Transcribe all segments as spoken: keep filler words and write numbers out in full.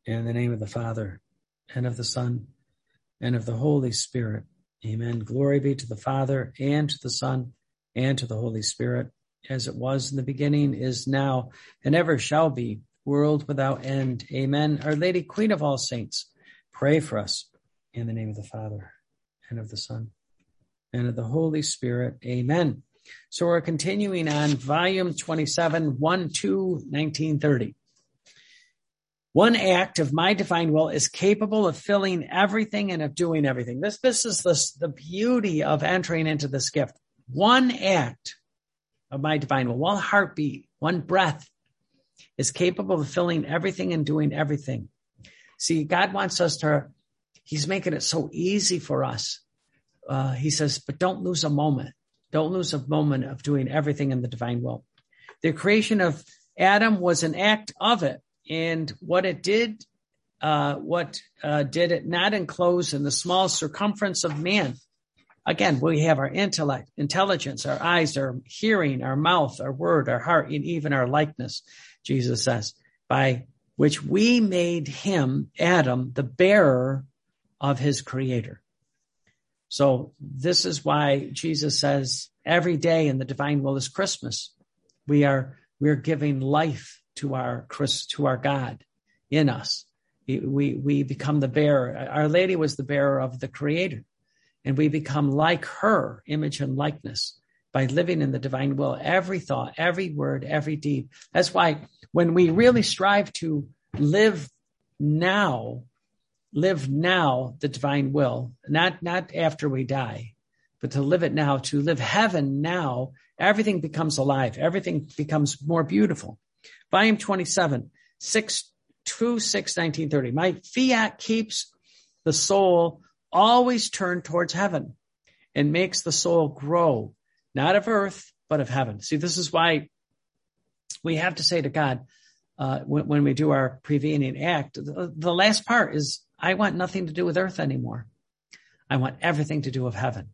In the name of the Father, and of the Son, and of the Holy Spirit. Amen. Glory be to the Father, and to the Son, and to the Holy Spirit, as it was in the beginning, is now, and ever shall be, world without end. Amen. Our Lady, Queen of all saints, pray for us. In the name of the Father, and of the Son, and of the Holy Spirit. Amen. So we're continuing on volume twenty-seven, one two nineteen thirty. One act of my divine will is capable of filling everything and of doing everything. This, this is the, the beauty of entering into this gift. One act of my divine will, one heartbeat, one breath is capable of filling everything and doing everything. See, God wants us to, he's making it so easy for us. Uh, he says, but don't lose a moment. Don't lose a moment of doing everything in the divine will. The creation of Adam was an act of it. And what it did, uh, what uh, did it not enclose in the small circumference of man? Again, we have our intellect, intelligence, our eyes, our hearing, our mouth, our word, our heart, and even our likeness, Jesus says, by which we made him, Adam, the bearer of his creator. So this is why Jesus says every day in the divine will is Christmas. We are, we're giving life to our to our God in us. We, we become the bearer. Our Lady was the bearer of the Creator, and we become like her image and likeness by living in the divine will, every thought, every word, every deed. That's why when we really strive to live now, live now the divine will, not, not after we die, but to live it now, to live heaven now, everything becomes alive. Everything becomes more beautiful. Volume twenty-seven, six two six nineteen thirty. My fiat keeps the soul always turned towards heaven and makes the soul grow, not of earth, but of heaven. See, this is why we have to say to God, uh, when, when we do our prevening act, the, the last part is, I want nothing to do with earth anymore. I want everything to do with heaven.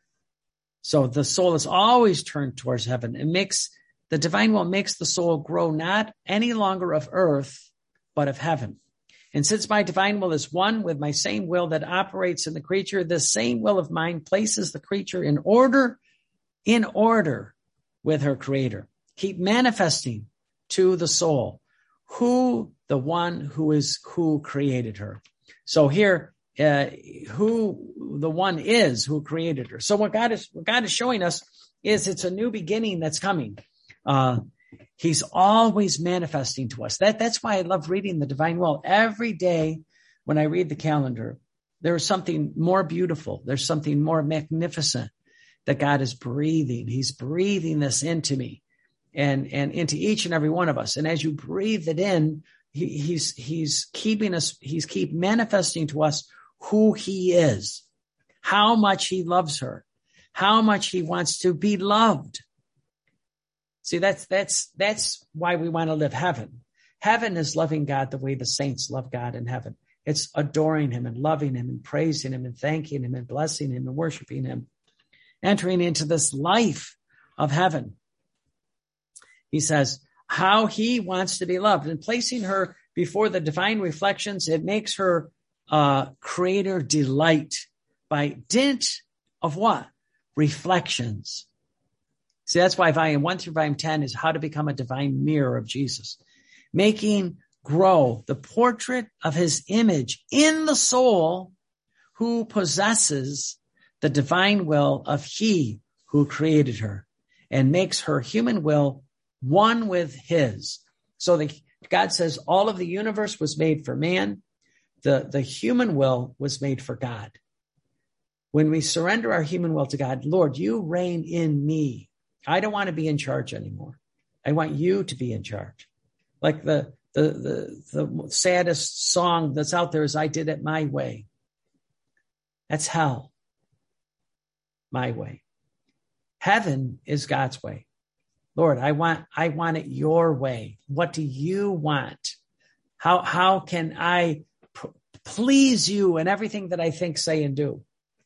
So the soul is always turned towards heaven. It makes The divine will makes the soul grow not any longer of earth, but of heaven. And since my divine will is one with my same will that operates in the creature, the same will of mine places the creature in order, in order with her creator. Keep manifesting to the soul who the one who is, who created her. So here, uh, who the one is who created her. So what God is, what God is showing us is it's a new beginning that's coming. Uh, he's always manifesting to us. That, that's why I love reading the divine will. Every day when I read the calendar, there is something more beautiful. There's something more magnificent that God is breathing. He's breathing this into me and, and into each and every one of us. And as you breathe it in, he, he's, he's keeping us, he's keep manifesting to us who he is, how much he loves her, how much he wants to be loved. See, that's, that's, that's why we want to live heaven. Heaven is loving God the way the saints love God in heaven. It's adoring him and loving him and praising him and thanking him and blessing him and worshiping him, entering into this life of heaven. He says how he wants to be loved and placing her before the divine reflections. It makes her, uh, creator delight by dint of what? Reflections. See, that's why volume one through volume ten is how to become a divine mirror of Jesus, making grow the portrait of his image in the soul who possesses the divine will of he who created her and makes her human will one with his. So the, God says all of the universe was made for man. The, the human will was made for God. When we surrender our human will to God, Lord, you reign in me. I don't want to be in charge anymore. I want you to be in charge. Like the, the, the, the saddest song that's out there is I Did It My Way. That's hell. My way. Heaven is God's way. Lord, I want, I want it your way. What do you want? How, how can I p- please you in everything that I think, say, and do?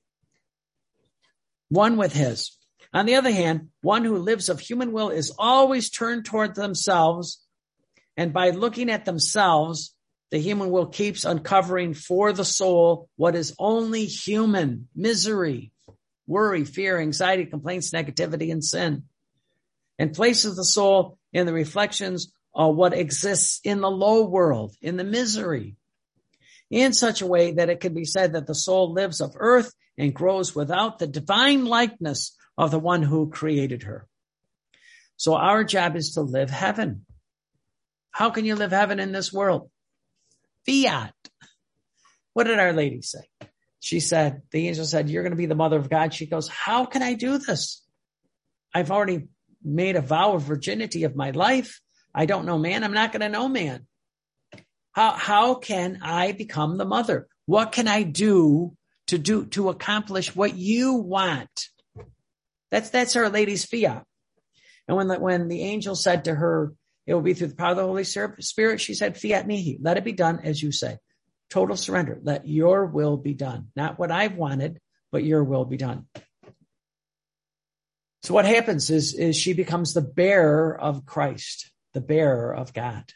One with his. On the other hand, one who lives of human will is always turned toward themselves, and by looking at themselves, The human will keeps uncovering for the soul what is only human: misery, worry, fear, anxiety, complaints, negativity, and sin, and places the soul in the reflections of what exists in the low world, in the misery, in such a way that it can be said that the soul lives of earth and grows without the divine likeness of the one who created her. So our job is to live heaven. How can you live heaven in this world? Fiat. What did Our Lady say? She said, the angel said, you're going to be the mother of God. She goes, how can I do this? I've already made a vow of virginity of my life. I don't know man. I'm not going to know man. How, how can I become the mother? What can I do to do, to accomplish what you want? That's, that's Our Lady's fiat. And when the, when the angel said to her, it will be through the power of the Holy Spirit, she said, fiat mihi, let it be done as you say. Total surrender. Let your will be done. Not what I've wanted, but your will be done. So what happens is, is she becomes the bearer of Christ, the bearer of God.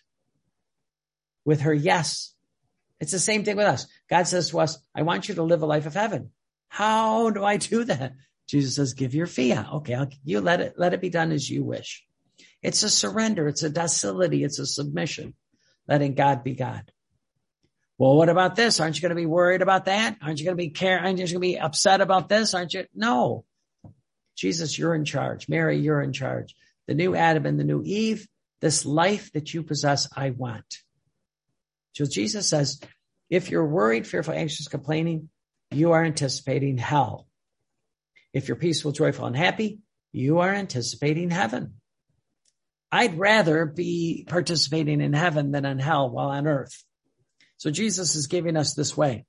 With her yes. It's the same thing with us. God says to us, I want you to live a life of heaven. How do I do that? Jesus says, give your fiat. Okay, I'll, you let it, let it be done as you wish. It's a surrender. It's a docility. It's a submission, letting God be God. Well, what about this? Aren't you going to be worried about that? Aren't you going to be care? Aren't you going to be upset about this? Aren't you? No. Jesus, you're in charge. Mary, you're in charge. The new Adam and the new Eve, this life that you possess, I want. So Jesus says, if you're worried, fearful, anxious, complaining, you are anticipating hell. If you're peaceful, joyful, and happy, you are anticipating heaven. I'd rather be participating in heaven than in hell while on earth. So Jesus is giving us this way.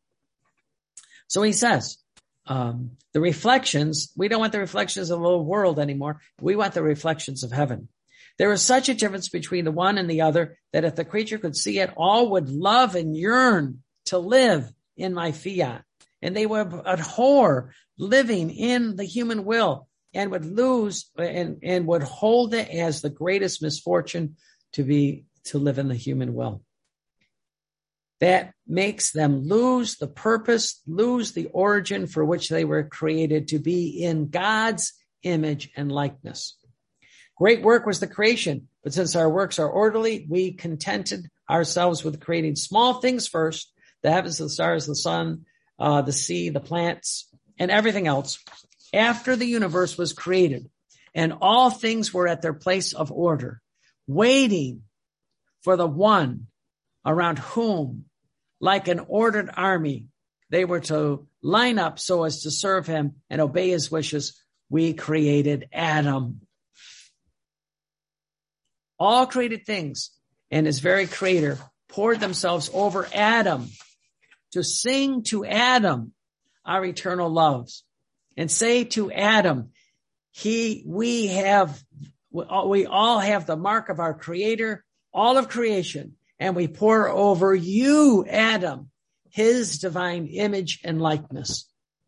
So he says, um, the reflections, we don't want the reflections of the little world anymore. We want the reflections of heaven. There is such a difference between the one and the other that if the creature could see it, all would love and yearn to live in my fiat. And they would abhor living in the human will and would lose and, and would hold it as the greatest misfortune to be, to live in the human will. That makes them lose the purpose, lose the origin for which they were created, to be in God's image and likeness. Great work was the creation, but since our works are orderly, we contented ourselves with creating small things first, the heavens, the stars, the sun, uh, the sea, the plants, and everything else. After the universe was created and all things were at their place of order, waiting for the one around whom, like an ordered army, they were to line up so as to serve him and obey his wishes, we created Adam. All created things and his very creator poured themselves over Adam to sing to Adam our eternal loves and say to Adam, he, we have, we all have the mark of our creator, all of creation, and we pour over you, Adam, his divine image and likeness.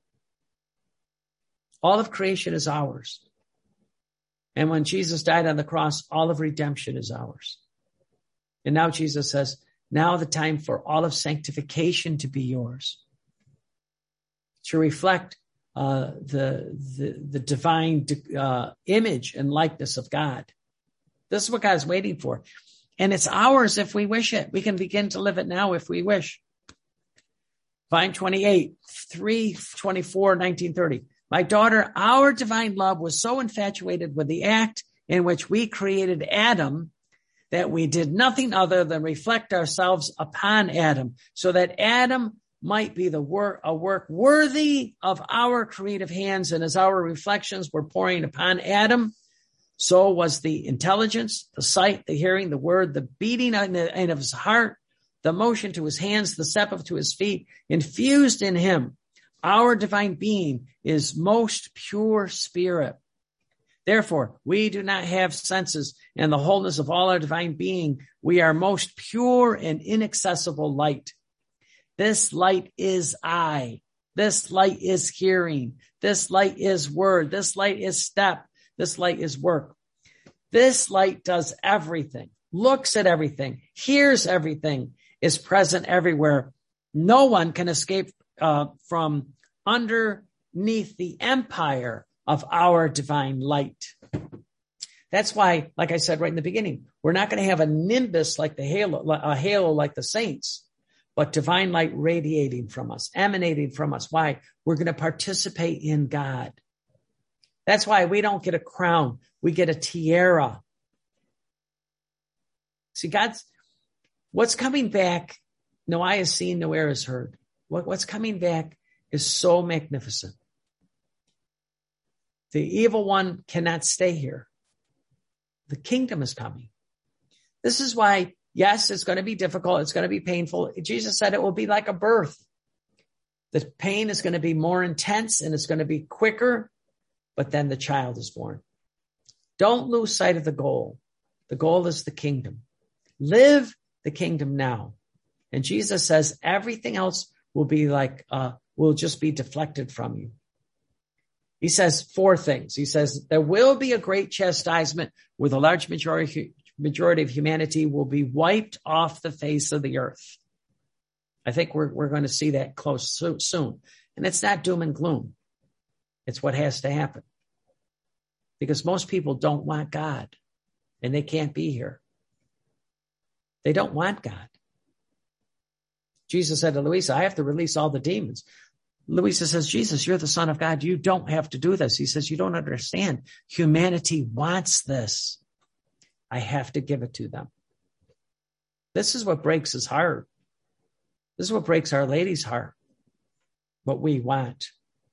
All of creation is ours. And when Jesus died on the cross, all of redemption is ours. And now Jesus says, now the time for all of sanctification to be yours. To reflect uh, the, the, the divine uh, image and likeness of God. This is what God's waiting for. And it's ours if we wish it. We can begin to live it now if we wish. Vine twenty-eight, three twenty-four, nineteen thirty. My daughter, our divine love was so infatuated with the act in which we created Adam that we did nothing other than reflect ourselves upon Adam, so that Adam might be the work, a work worthy of our creative hands. And as our reflections were pouring upon Adam, so was the intelligence, the sight, the hearing, the word, the beating of his heart, the motion to his hands, the step of to his feet, infused in him. Our divine being is most pure spirit. Therefore, we do not have senses, and the wholeness of all our divine being, we are most pure and inaccessible light. This light is I. This light is hearing. This light is word. This light is step. This light is work. This light does everything, looks at everything, hears everything, is present everywhere. No one can escape uh, from underneath the empire of our divine light. That's why, like I said right in the beginning, we're not going to have a nimbus like the halo, a halo like the saints, but divine light radiating from us, emanating from us. Why? We're going to participate in God. That's why we don't get a crown. We get a tiara. See, God's, what's coming back, no eye has seen, no ear has heard. What, what's coming back is so magnificent. The evil one cannot stay here. The kingdom is coming. This is why, yes, it's going to be difficult. It's going to be painful. Jesus said it will be like a birth. The pain is going to be more intense and it's going to be quicker, but then the child is born. Don't lose sight of the goal. The goal is the kingdom. Live the kingdom now. And Jesus says everything else will be like, uh, will just be deflected from you. He says four things. He says there will be a great chastisement where the large majority, majority of humanity will be wiped off the face of the earth. I think we're, we're going to see that close so, soon. And it's not doom and gloom. It's what has to happen. Because most people don't want God and they can't be here. They don't want God. Jesus said to Louisa, I have to release all the demons. Louisa says, Jesus, you're the Son of God. You don't have to do this. He says, you don't understand. Humanity wants this. I have to give it to them. This is what breaks his heart. This is what breaks Our Lady's heart. What we want.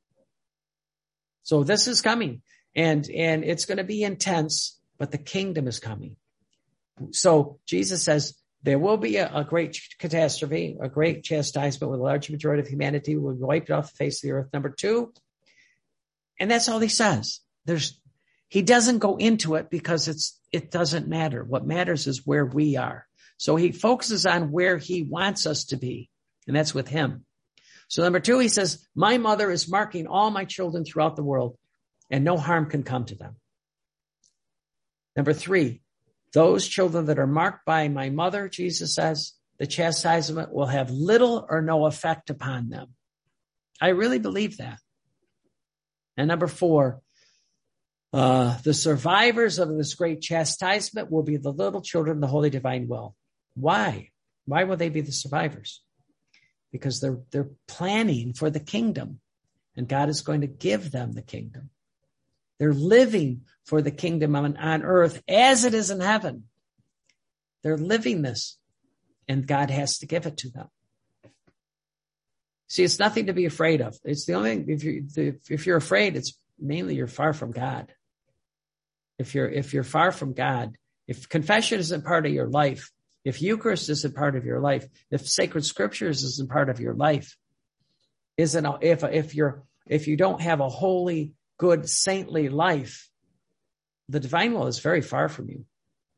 So this is coming. And, and it's going to be intense, but the kingdom is coming. So Jesus says, there will be a, a great catastrophe, a great chastisement with a large majority of humanity will be wiped off the face of the earth. Number two, and that's all he says. There's, he doesn't go into it because it's, it doesn't matter. What matters is where we are. So he focuses on where he wants us to be, and that's with him. So number two, he says, my mother is marking all my children throughout the world, and no harm can come to them. Number three, those children that are marked by my mother, Jesus says, the chastisement will have little or no effect upon them. I really believe that. And number four, uh, the survivors of this great chastisement will be the little children of the Holy Divine Will. Why? Why will they be the survivors? Because they're, they're planning for the kingdom, and God is going to give them the kingdom. They're living for the kingdom on, on earth as it is in heaven. They're living this, and God has to give it to them. See, it's nothing to be afraid of. It's the only thing, if you if you're afraid, it's mainly you're far from God. If you're if you're far from God, if confession isn't part of your life, if Eucharist isn't part of your life, if sacred scriptures isn't part of your life, isn't if if you're if you don't have a holy, good, saintly life, the divine will is very far from you.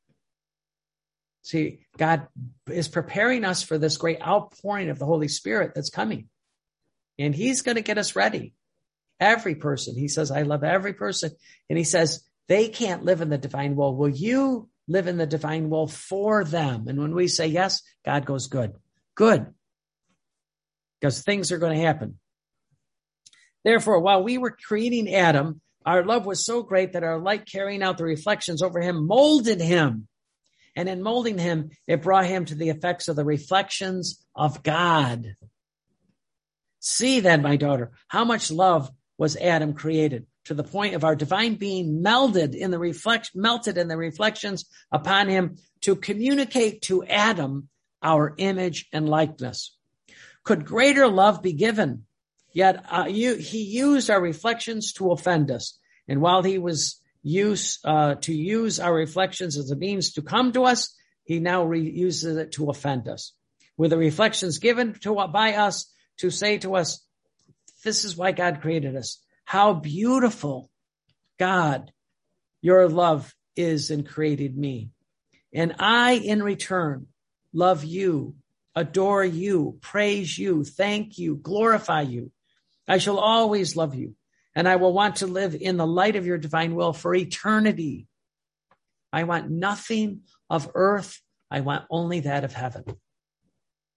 See, God is preparing us for this great outpouring of the Holy Spirit that's coming. And he's going to get us ready. Every person. He says, I love every person. And he says, they can't live in the divine will. Will you live in the divine will for them? And when we say yes, God goes, good, good. Because things are going to happen. Therefore, while we were creating Adam, our love was so great that our light carrying out the reflections over him molded him. And in molding him, it brought him to the effects of the reflections of God. See then, my daughter, how much love was Adam created to the point of our divine being melded in the reflect, melted in the reflections upon him to communicate to Adam our image and likeness. Could greater love be given? Yet uh, you, he used our reflections to offend us. And while he was used uh, to use our reflections as a means to come to us, he now re- uses it to offend us. With the reflections given to by us to say to us, this is why God created us. How beautiful, God, your love is and created me. And I, in return, love you, adore you, praise you, thank you, glorify you. I shall always love you, and I will want to live in the light of your divine will for eternity. I want nothing of earth. I want only that of heaven.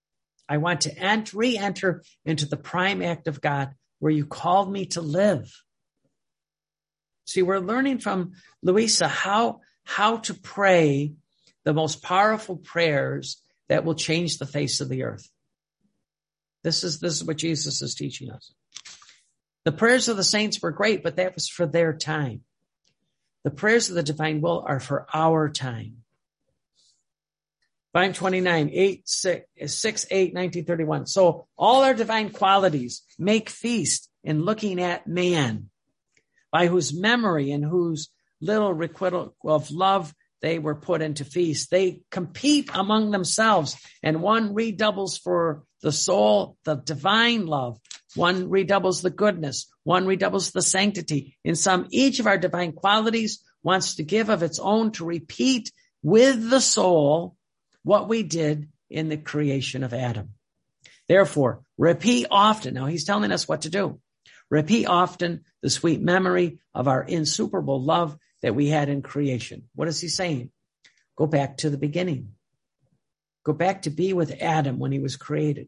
I want to ent- re-enter into the prime act of God where you called me to live. See, we're learning from Louisa how, how to pray the most powerful prayers that will change the face of the earth. This is, this is what Jesus is teaching us. The prayers of the saints were great, but that was for their time. The prayers of the divine will are for our time. Volume twenty-nine, eight, six, six, eight, nineteen thirty-one. So all our divine qualities make feast in looking at man, by whose memory and whose little requital of love they were put into feast. They compete among themselves, and one redoubles for the soul, the divine love. One redoubles the goodness. One redoubles the sanctity. In some, each of our divine qualities wants to give of its own to repeat with the soul what we did in the creation of Adam. Therefore, repeat often. Now he's telling us what to do. Repeat often the sweet memory of our insuperable love that we had in creation. What is he saying? Go back to the beginning. Go back to be with Adam when he was created.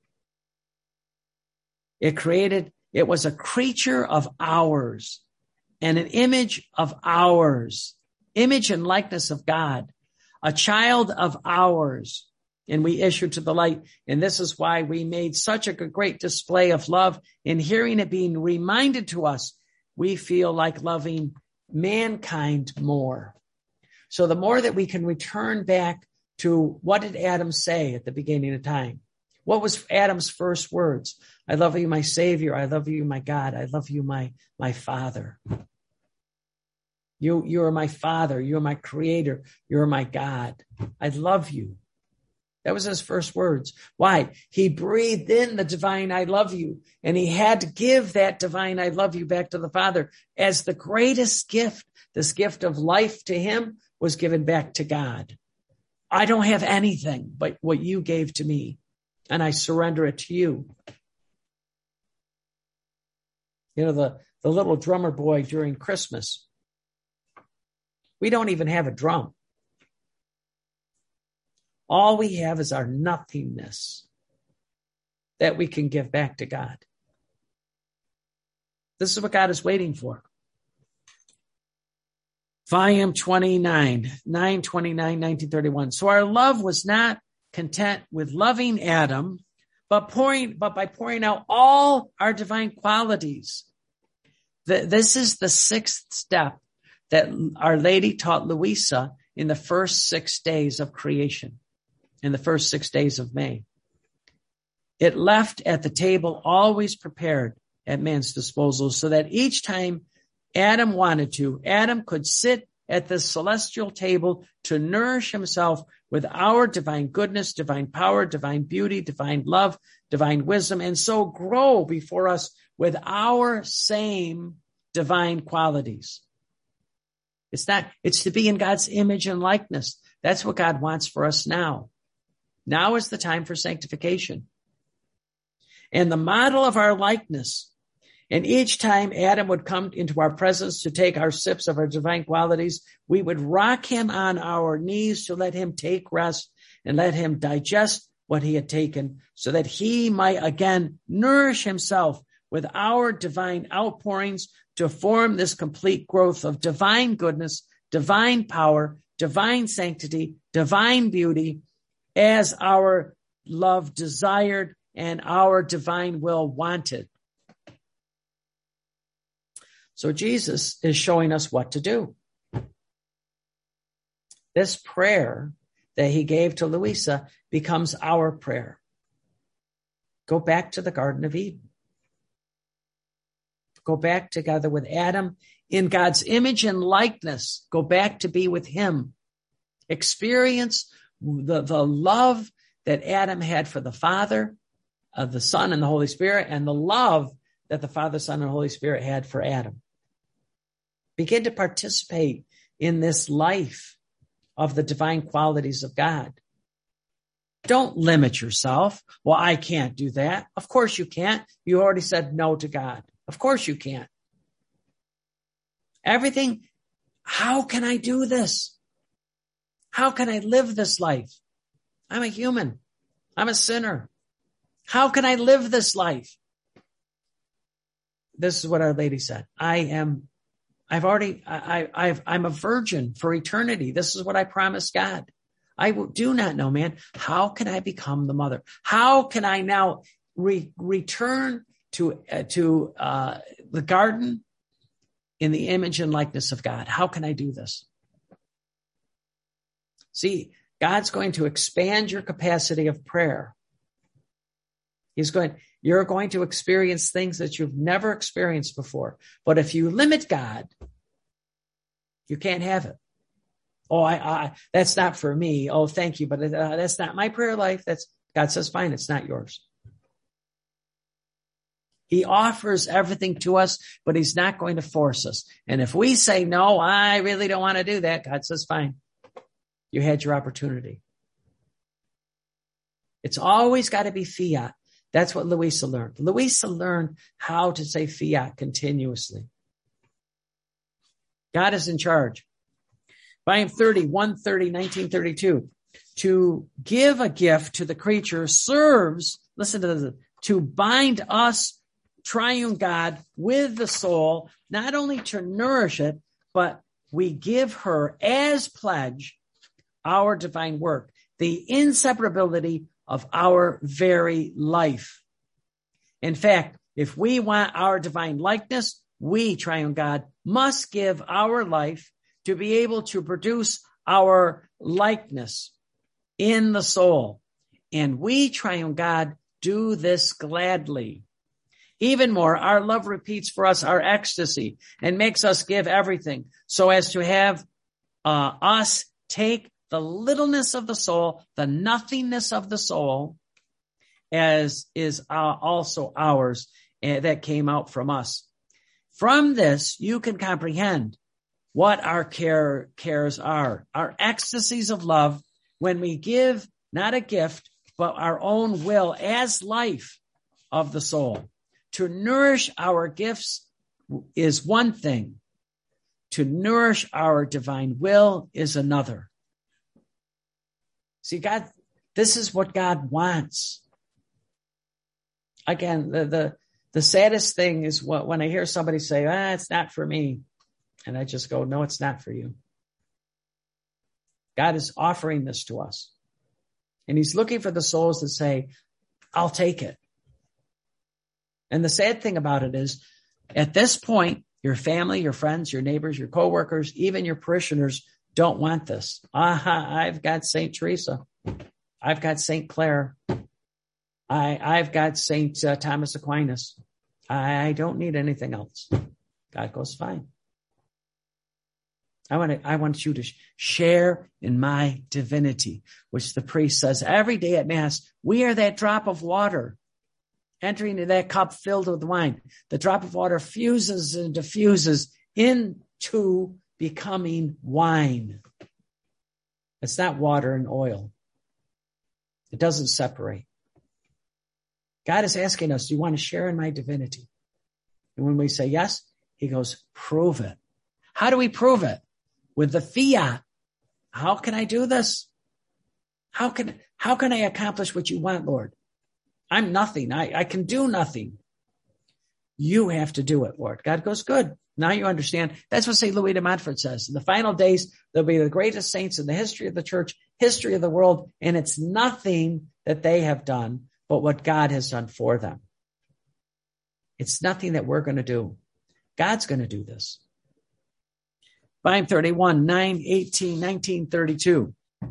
It created, it was a creature of ours and an image of ours, image and likeness of God, a child of ours. And we issued to the light. And this is why we made such a great display of love. In hearing it being reminded to us, we feel like loving mankind more. So the more that we can return back to what did Adam say at the beginning of time? What was Adam's first words? I love you, my Savior. I love you, my God. I love you, my, my Father. You, you are my Father. You are my Creator. You are my God. I love you. That was his first words. Why? He breathed in the divine I love you, and he had to give that divine I love you back to the Father as the greatest gift. This gift of life to him was given back to God. I don't have anything but what you gave to me, and I surrender it to you. You know, the, the little drummer boy during Christmas, we don't even have a drum. All we have is our nothingness that we can give back to God. This is what God is waiting for. Volume twenty-nine, nine twenty-nine, nineteen thirty-one. So our love was not content with loving Adam, but pouring, but by pouring out all our divine qualities. This is the sixth step that Our Lady taught Louisa in the first six days of creation. In the first six days of May. It left at the table always prepared at man's disposal so that each time Adam wanted to, Adam could sit at the celestial table to nourish himself with our divine goodness, divine power, divine beauty, divine love, divine wisdom, and so grow before us with our same divine qualities. It's not, it's to be in God's image and likeness. That's what God wants for us now. Now is the time for sanctification. And the model of our likeness. And each time Adam would come into our presence to take our sips of our divine qualities, we would rock him on our knees to let him take rest and let him digest what he had taken so that he might again nourish himself with our divine outpourings to form this complete growth of divine goodness, divine power, divine sanctity, divine beauty, as our love desired and our divine will wanted. So Jesus is showing us what to do. This prayer that he gave to Louisa becomes our prayer. Go back to the Garden of Eden. Go back together with Adam in God's image and likeness. Go back to be with him. Experience the, the love that Adam had for the Father, uh, the Son, and the Holy Spirit, and the love that the Father, Son, and Holy Spirit had for Adam. Begin to participate in this life of the divine qualities of God. Don't limit yourself. Well, I can't do that. Of course you can't. You already said no to God. Of course you can't. Everything, how can I do this? How can I live this life? I'm a human. I'm a sinner. How can I live this life? This is what Our Lady said. I am, I've already, I, I've, I'm a virgin for eternity. This is what I promised God. I do not know, man. How can I become the mother? How can I now re- return to, uh, to, uh, the garden in the image and likeness of God? How can I do this? See, God's going to expand your capacity of prayer. He's going, you're going to experience things that you've never experienced before. But if you limit God, you can't have it. Oh, I, I that's not for me. Oh, thank you. But uh, that's not my prayer life. That's God says, fine, it's not yours. He offers everything to us, but he's not going to force us. And if we say, no, I really don't want to do that, God says, fine, you had your opportunity. It's always got to be fiat. That's what Louisa learned. Louisa learned how to say fiat continuously. God is in charge. Volume thirty, one thirty, nineteen thirty-two. To give a gift to the creature serves, listen to this, to bind us, triune God, with the soul, not only to nourish it, but we give her as pledge our divine work, the inseparability of our very life. In fact, if we want our divine likeness, we, triune God, must give our life to be able to produce our likeness in the soul. And we, triune God, do this gladly. Even more, our love repeats for us our ecstasy and makes us give everything so as to have uh, us take the littleness of the soul, the nothingness of the soul, as is uh, also ours, uh, that came out from us. From this, you can comprehend what our care, cares are, our ecstasies of love, when we give not a gift, but our own will as life of the soul. To nourish our gifts is one thing. To nourish our divine will is another. See, God, this is what God wants. Again, the, the, the saddest thing is what, when I hear somebody say, ah, it's not for me. And I just go, no, it's not for you. God is offering this to us. And he's looking for the souls that say, I'll take it. And the sad thing about it is, at this point, your family, your friends, your neighbors, your coworkers, even your parishioners don't want this. Aha, I've got Saint Teresa. I've got Saint Clare. I, I've got Saint uh, Thomas Aquinas. I, I don't need anything else. God goes, fine. I want to, I want you to sh- share in my divinity, which the priest says every day at Mass. We are that drop of water entering into that cup filled with wine. The drop of water fuses and diffuses into becoming wine. It's not water and oil. It doesn't separate. God is asking us, do you want to share in my divinity? And when we say yes, he goes, prove it. How do we prove it? With the fiat. How can I do this? How can, how can I accomplish what you want, Lord? I'm nothing. I, I can do nothing. You have to do it, Lord. God goes, good. Now you understand. That's what Saint Louis de Montfort says. In the final days, there'll be the greatest saints in the history of the church, history of the world, and it's nothing that they have done, but what God has done for them. It's nothing that we're going to do. God's going to do this. Volume thirty-one, nine, eighteen, nineteen, thirty-two.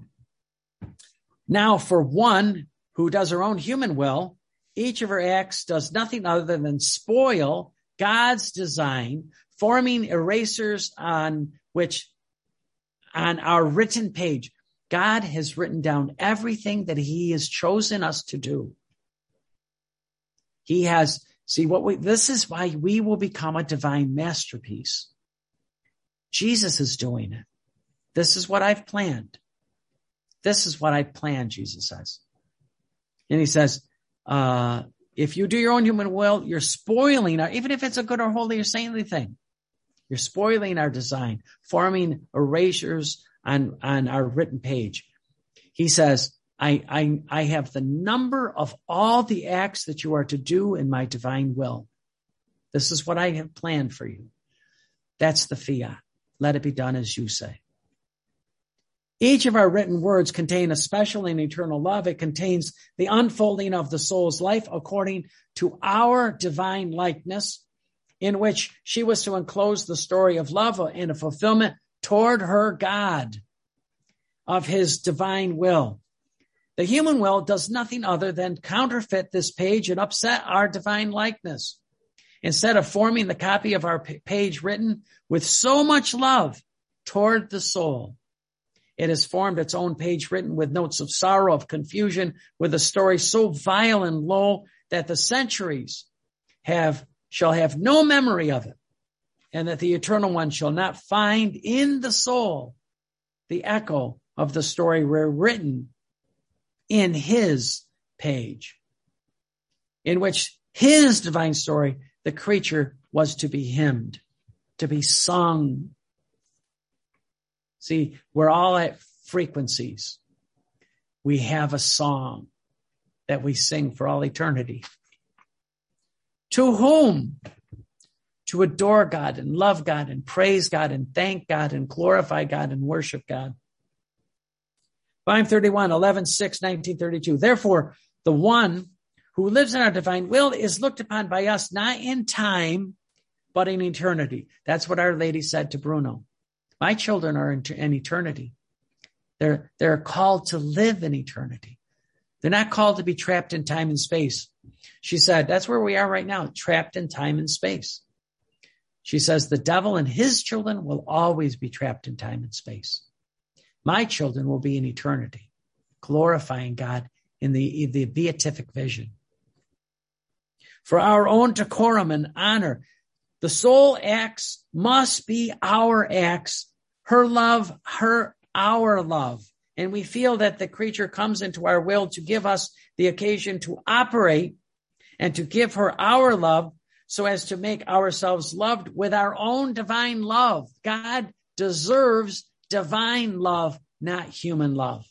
Now for one who does her own human will, each of her acts does nothing other than spoil God's design, forming erasers on which, on our written page, God has written down everything that he has chosen us to do. He has, see what we, this is why we will become a divine masterpiece. Jesus is doing it. This is what I've planned. This is what I planned, Jesus says. And he says, uh, if you do your own human will, you're spoiling our, even if it's a good or holy or saintly thing, you're spoiling our design, forming erasures on, on our written page. He says, I, I, I have the number of all the acts that you are to do in my divine will. This is what I have planned for you. That's the fiat. Let it be done as you say. Each of our written words contain a special and eternal love. It contains the unfolding of the soul's life according to our divine likeness, in which she was to enclose the story of love and a fulfillment toward her God of his divine will. The human will does nothing other than counterfeit this page and upset our divine likeness. Instead of forming the copy of our page written with so much love toward the soul, it has formed its own page written with notes of sorrow, of confusion, with a story so vile and low that the centuries have shall have no memory of it, and that the Eternal One shall not find in the soul the echo of the story written in his page, in which his divine story, the creature, was to be hymned, to be sung. See, we're all at frequencies. We have a song that we sing for all eternity. To whom? To adore God and love God and praise God and thank God and glorify God and worship God. five thirty-one, eleven six, nineteen thirty-two. Therefore, the one who lives in our divine will is looked upon by us not in time, but in eternity. That's what Our Lady said to Bruno. My children are in, in eternity. They're, they're called to live in eternity. They're not called to be trapped in time and space. She said, that's where we are right now, trapped in time and space. She says, the devil and his children will always be trapped in time and space. My children will be in eternity, glorifying God in the, the beatific vision. For our own decorum and honor, the soul acts must be our acts, her love, her, our love. And we feel that the creature comes into our will to give us the occasion to operate and to give her our love so as to make ourselves loved with our own divine love. God deserves divine love, not human love.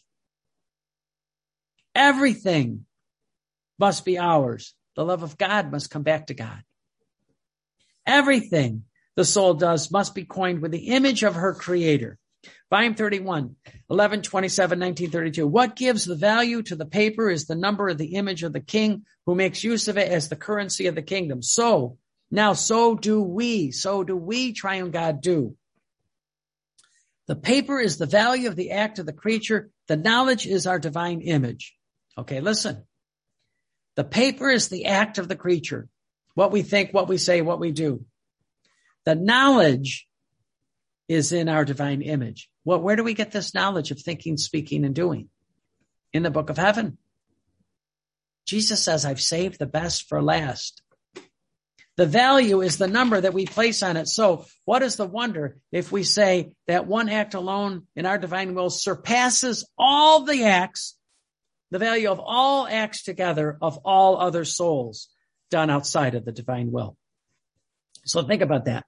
Everything must be ours. The love of God must come back to God. Everything the soul does must be coined with the image of her creator. Volume thirty-one, eleven twenty-seven, nineteen thirty-two. What gives the value to the paper is the number of the image of the king who makes use of it as the currency of the kingdom. So, now so do we. So do we, Triune God, do. The paper is the value of the act of the creature. The knowledge is our divine image. Okay, listen. The paper is the act of the creature. What we think, what we say, what we do. The knowledge is in our divine image. Well, where do we get this knowledge of thinking, speaking, and doing? In the book of heaven. Jesus says, I've saved the best for last. The value is the number that we place on it. So what is the wonder if we say that one act alone in our divine will surpasses all the acts, the value of all acts together of all other souls done outside of the divine will? So think about that.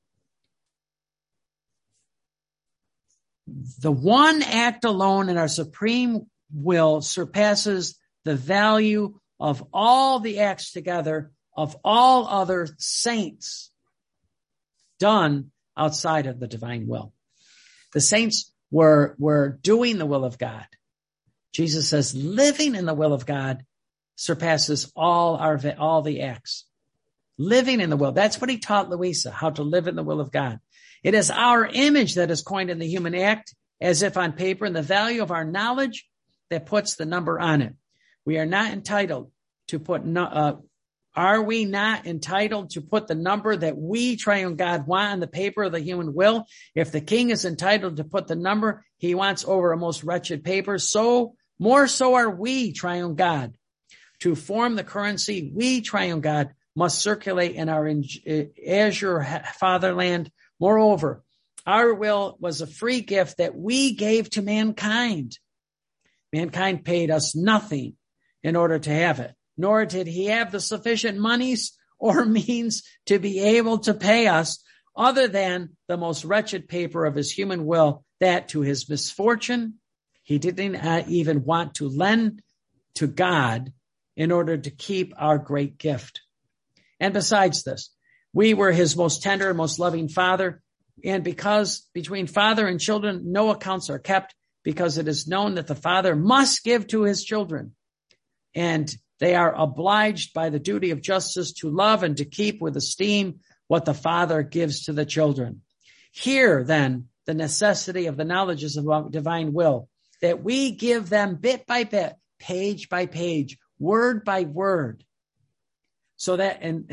The one act alone in our supreme will surpasses the value of all the acts together of all other saints done outside of the divine will. The saints were, were doing the will of God. Jesus says living in the will of God surpasses all our, all the acts. Living in the will. That's what he taught Louisa, how to live in the will of God. It is our image that is coined in the human act, as if on paper, and the value of our knowledge that puts the number on it. We are not entitled to put, no, uh, are we not entitled to put the number that we, Triune God, want on the paper of the human will? If the king is entitled to put the number he wants over a most wretched paper, so more so are we, Triune God. To form the currency, we, Triune God, must circulate in our azure fatherland. Moreover, our will was a free gift that we gave to mankind. Mankind paid us nothing in order to have it, nor did he have the sufficient monies or means to be able to pay us other than the most wretched paper of his human will, that to his misfortune He didn't uh, even want to lend to God in order to keep our great gift. And besides this, we were his most tender and most loving father. And because between father and children, no accounts are kept, because it is known that the father must give to his children. And they are obliged by the duty of justice to love and to keep with esteem what the father gives to the children. Here, then, the necessity of the knowledges of divine will, that we give them bit by bit, page by page, word by word, so that, and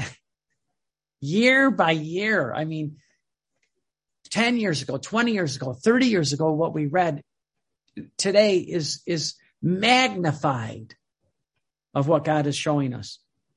year by year, I mean, ten years ago, twenty years ago, thirty years ago, what we read today is, is magnified of what God is showing us.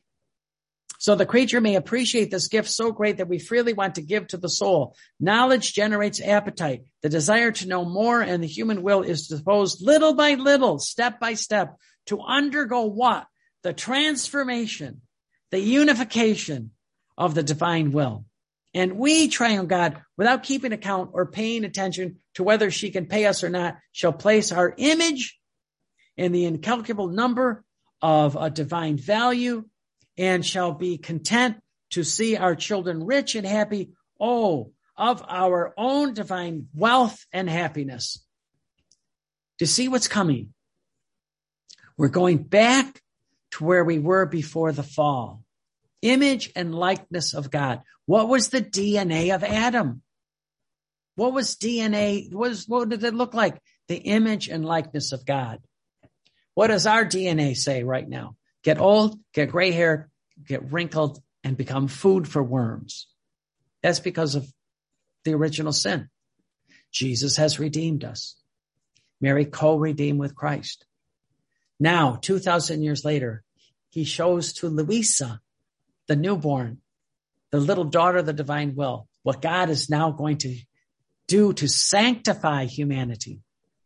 So the creature may appreciate this gift so great that we freely want to give to the soul. Knowledge generates appetite, the desire to know more, and the human will is disposed little by little, step by step, to undergo what? The transformation, the unification of the divine will. And we, triune God, without keeping account or paying attention to whether she can pay us or not, shall place our image in the incalculable number of a divine value, and shall be content to see our children rich and happy, oh, of our own divine wealth and happiness. To see what's coming, we're going back to where we were before the fall. Image and likeness of God. What was the D N A of Adam? What was D N A? What, was, what did it look like? The image and likeness of God. What does our D N A say right now? Get old, get gray hair, get wrinkled, and become food for worms. That's because of the original sin. Jesus has redeemed us. Mary co-redeemed with Christ. Now, two thousand years later, he shows to Louisa, the newborn, the little daughter of the divine will, what God is now going to do to sanctify humanity.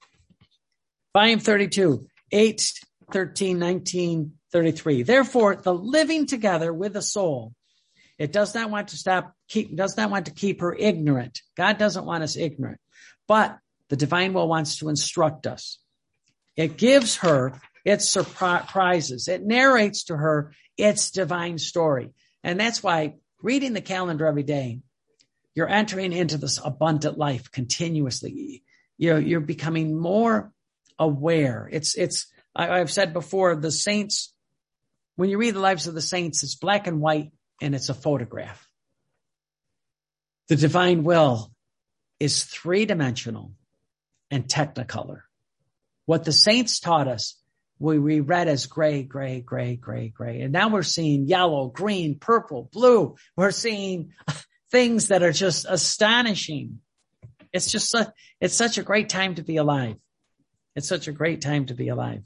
Volume thirty-two, eight, thirteen, nineteen, thirty-three. Therefore, the living together with the soul, it does not want to stop, keep, does not want to keep her ignorant. God doesn't want us ignorant, but the divine will wants to instruct us. It gives her its surprises. It narrates to her its divine story. And that's why reading the calendar every day, you're entering into this abundant life continuously. You're, you're becoming more aware. It's, it's, I, I've said before, the saints, when you read the lives of the saints, it's black and white and it's a photograph. The divine will is three-dimensional and technicolor. What the saints taught us, we, we read as gray, gray, gray, gray, gray. And now we're seeing yellow, green, purple, blue. We're seeing things that are just astonishing. It's just, such, it's such a great time to be alive. It's such a great time to be alive.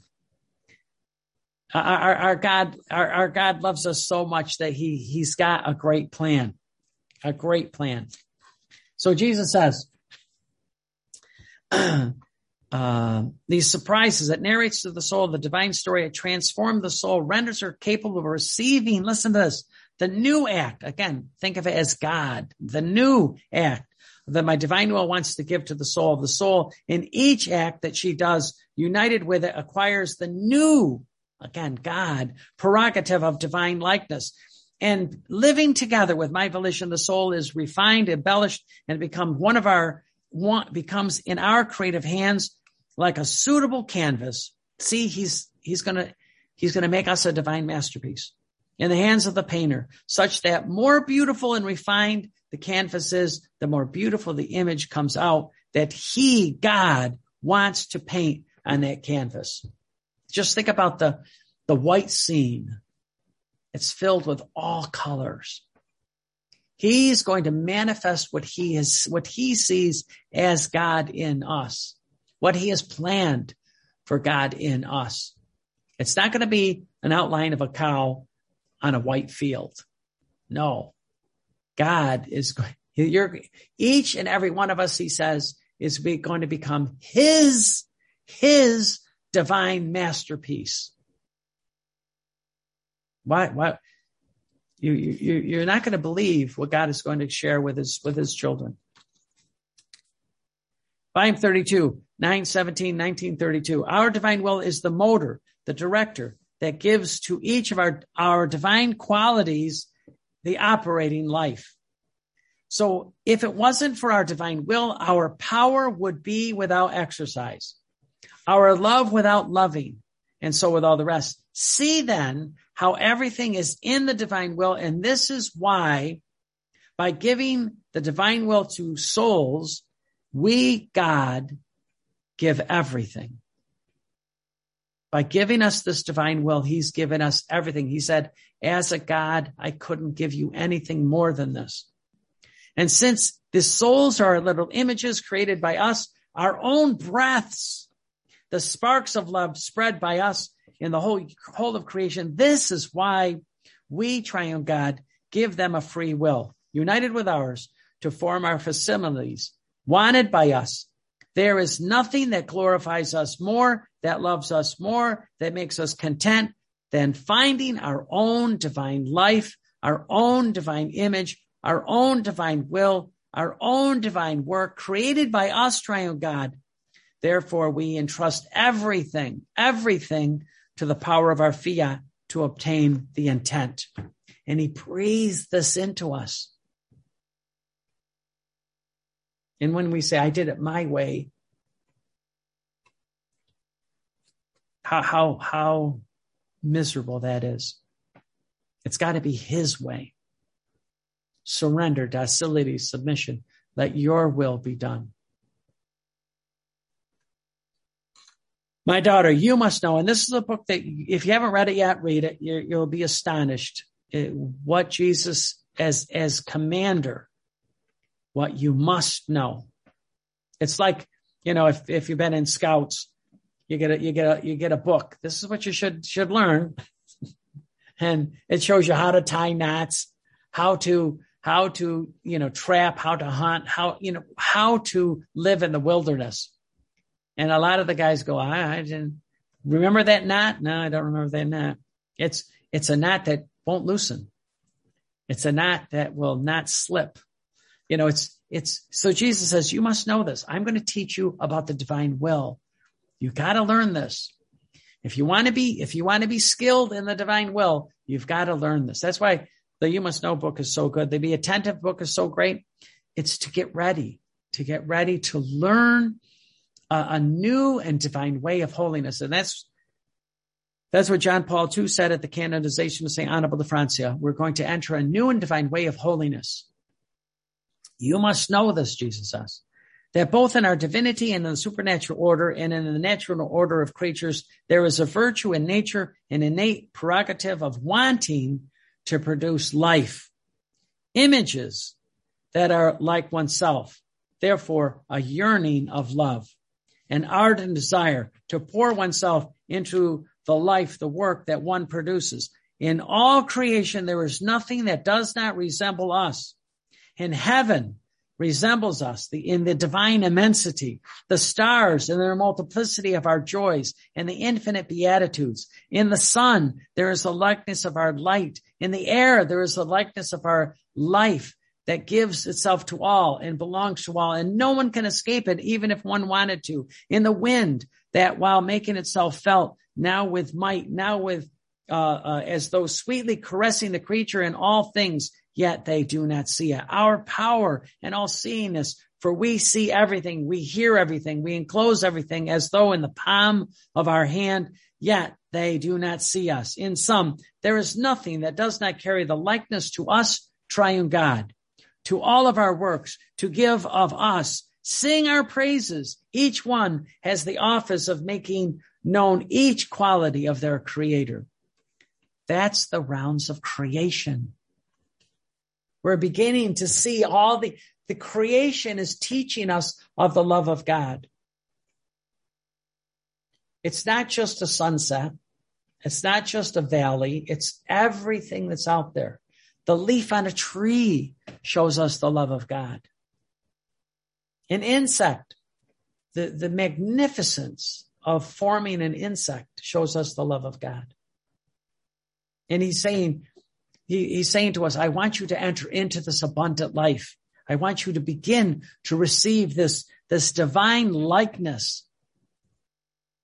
Our, our, our God, our, our God loves us so much that he, he's got a great plan, a great plan. So Jesus says, uh, these surprises, it narrates to the soul the divine story. It transforms the soul, renders her capable of receiving, listen to this, the new act. Again, think of it as God, the new act that my divine will wants to give to the soul. The soul, in each act that she does, united with it, acquires the new, again, God, prerogative of divine likeness. And living together with my volition, the soul is refined, embellished, and becomes one of our, one, becomes in our creative hands like a suitable canvas. See, he's, he's gonna, he's gonna make us a divine masterpiece in the hands of the painter, such that more beautiful and refined the canvas is, the more beautiful the image comes out that he, God, wants to paint on that canvas. Just think about the, the white scene. It's filled with all colors. He's going to manifest what he is, what he sees as God in us, what he has planned for God in us. It's not going to be an outline of a cow on a white field. No, God is going, you're, each and every one of us, he says, is going to become his, his divine masterpiece. Why, why, you, you, you're not going to believe what God is going to share with his, with his children. Volume thirty-two, nine seventeen, nineteen thirty-two. Our divine will is the motor, the director that gives to each of our, our divine qualities the operating life. So if it wasn't for our divine will, our power would be without exercise, our love without loving, and so with all the rest. See then how everything is in the divine will, and this is why by giving the divine will to souls, we, God, give everything. By giving us this divine will, he's given us everything. He said, as a God, I couldn't give you anything more than this. And since the souls are little images created by us, our own breaths, the sparks of love spread by us in the whole, whole of creation, this is why we, triune God, give them a free will, united with ours, to form our facsimiles, wanted by us. There is nothing that glorifies us more, that loves us more, that makes us content than finding our own divine life, our own divine image, our own divine will, our own divine work created by us, triune God. Therefore, we entrust everything, everything to the power of our fiat to obtain the intent. And he breathes this into us. And when we say, I did it my way, how, how, how miserable that is. It's got to be his way. Surrender, docility, submission. Let your will be done. My daughter, you must know, and this is a book that if you haven't read it yet, read it. You're, you'll be astonished at what Jesus, as, as commander, what you must know. It's like, you know, if, if you've been in Scouts, you get a, you get a, you get a book. This is what you should, should learn. And it shows you how to tie knots, how to, how to, you know, trap, how to hunt, how, you know, how to live in the wilderness. And a lot of the guys go, I, I didn't remember that knot. No, I don't remember that knot. It's, it's a knot that won't loosen. It's a knot that will not slip. You know, it's, it's, so Jesus says, you must know this. I'm going to teach you about the divine will. You've got to learn this. If you want to be, if you want to be skilled in the divine will, you've got to learn this. That's why the You Must Know book is so good. The Be Attentive book is so great. It's to get ready, to get ready to learn a, a new and divine way of holiness. And that's, that's what John Paul the Second said at the canonization of Saint Anna Francia. We're going to enter a new and divine way of holiness. You must know this, Jesus says, that both in our divinity and in the supernatural order and in the natural order of creatures, there is a virtue in nature, an innate prerogative of wanting to produce life, images that are like oneself, therefore a yearning of love, an ardent desire to pour oneself into the life, the work that one produces. In all creation, there is nothing that does not resemble us. In heaven resembles us the, in the divine immensity, the stars in their multiplicity of our joys and the infinite beatitudes. In the sun, there is a likeness of our light. In the air, there is a likeness of our life that gives itself to all and belongs to all, and no one can escape it, even if one wanted to. In the wind, that while making itself felt, now with might, now with, uh, uh, as though sweetly caressing the creature in all things, yet they do not see it. Our power and all seeingness, for we see everything, we hear everything, we enclose everything as though in the palm of our hand, yet they do not see us. In sum, there is nothing that does not carry the likeness to us, triune God, to all of our works, to give of us, sing our praises. Each one has the office of making known each quality of their creator. That's the rounds of creation. We're beginning to see all the, the creation is teaching us of the love of God. It's not just a sunset. It's not just a valley. It's everything that's out there. The leaf on a tree shows us the love of God. An insect, the, the magnificence of forming an insect shows us the love of God. And he's saying, he, he's saying to us, I want you to enter into this abundant life. I want you to begin to receive this, this divine likeness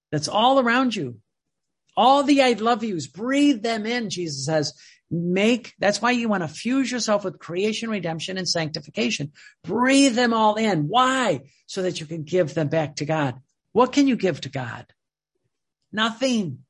that's all around you. All the I love yous, breathe them in, Jesus says. Make, that's why you want to fuse yourself with creation, redemption, and sanctification. Breathe them all in. Why? So that you can give them back to God. What can you give to God? Nothing.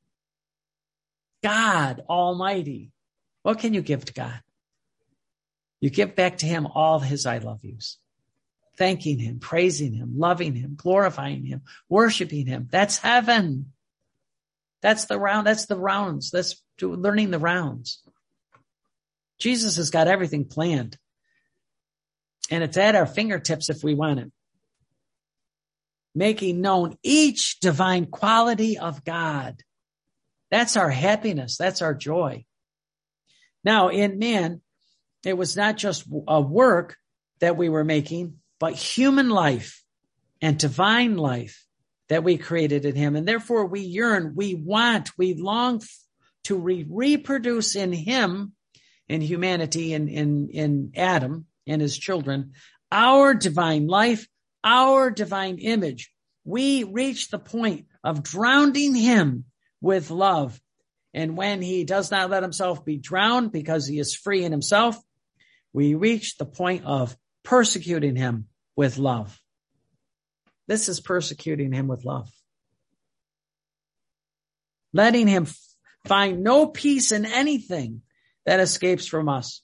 God Almighty. What can you give to God? You give back to him all his I love yous. Thanking him, praising him, loving him, glorifying him, worshiping him. That's heaven. That's the round. That's the rounds. That's learning the rounds. Jesus has got everything planned. And it's at our fingertips if we want it. Making known each divine quality of God. That's our happiness. That's our joy. Now, in man, it was not just a work that we were making, but human life and divine life that we created in him. And therefore we yearn, we want, we long to re- reproduce in him, in humanity, in, in, in Adam and his children, our divine life, our divine image. We reach the point of drowning him with love. And when he does not let himself be drowned because he is free in himself, we reach the point of persecuting him with love. This is persecuting him with love. Letting him f- find no peace in anything that escapes from us.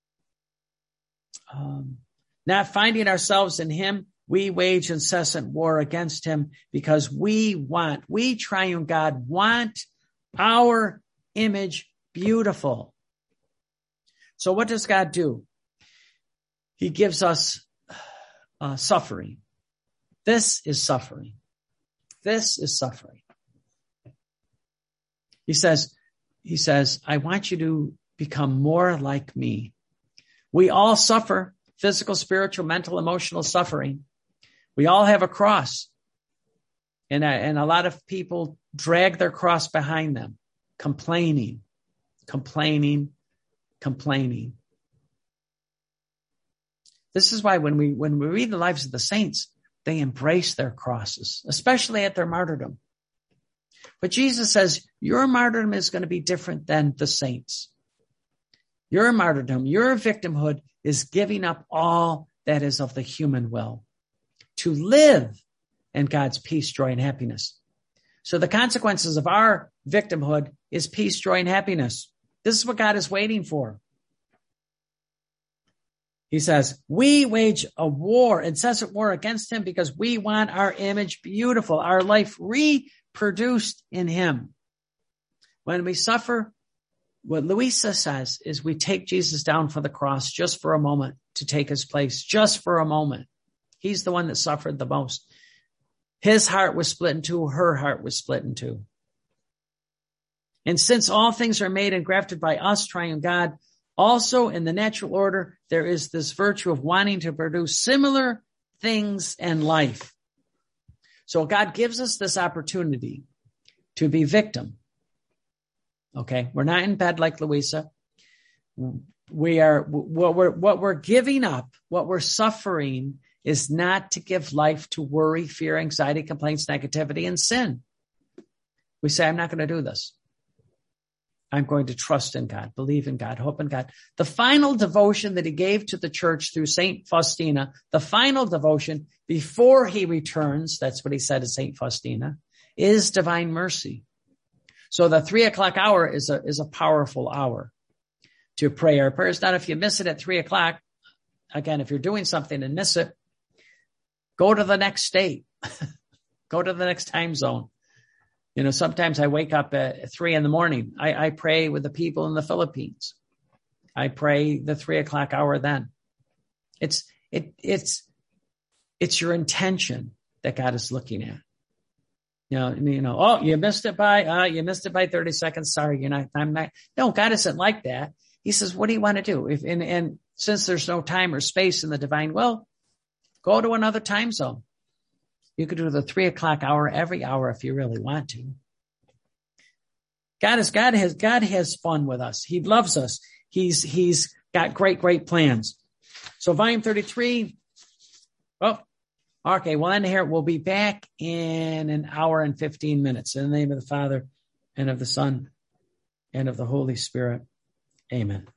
Um, not finding ourselves in him, we wage incessant war against him because we want, we triune God want our image beautiful. So what does God do? He gives us uh, suffering. This is suffering. This is suffering. He says, he says, I want you to become more like me. We all suffer physical, spiritual, mental, emotional suffering. We all have a cross. And, uh, and a lot of people drag their cross behind them, complaining, complaining, complaining. This is why when we, when we read the lives of the saints, they embrace their crosses, especially at their martyrdom. But Jesus says, your martyrdom is going to be different than the saints. Your martyrdom, your victimhood is giving up all that is of the human will to live in God's peace, joy, and happiness. So the consequences of our victimhood is peace, joy, and happiness. This is what God is waiting for. He says, we wage a war, incessant war against him because we want our image beautiful, our life reproduced in him. When we suffer, what Louisa says is we take Jesus down for the cross just for a moment to take his place, just for a moment. He's the one that suffered the most. His heart was split in two, her heart was split in two. And since all things are made and grafted by us, triune God, also in the natural order, there is this virtue of wanting to produce similar things in life. So God gives us this opportunity to be victim. Okay. We're not in bed like Louisa. We are, what we're, what we're giving up, what we're suffering is not to give life to worry, fear, anxiety, complaints, negativity, and sin. We say, I'm not going to do this. I'm going to trust in God, believe in God, hope in God. The final devotion that he gave to the church through Saint Faustina, the final devotion before he returns, that's what he said to Saint Faustina, is divine mercy. So the three o'clock hour is a, is a powerful hour to pray our prayers. Now, if you miss it at three o'clock, again, if you're doing something and miss it, go to the next state, go to the next time zone. You know, sometimes I wake up at three in the morning. I, I pray with the people in the Philippines. I pray the three o'clock hour then. It's, it, it's, it's your intention that God is looking at. You know, you know, oh, you missed it by, uh, you missed it by thirty seconds. Sorry, you're not, I'm not. No, God isn't like that. He says, what do you want to do? If, and, and since there's no time or space in the divine will, go to another time zone. You could do the three o'clock hour every hour if you really want to. God is, God has, God has fun with us. He loves us. He's, he's got great, great plans. So volume thirty-three. Oh, Okay, we'll end here. We'll be back in an hour and fifteen minutes. In the name of the Father, and of the Son, and of the Holy Spirit. Amen.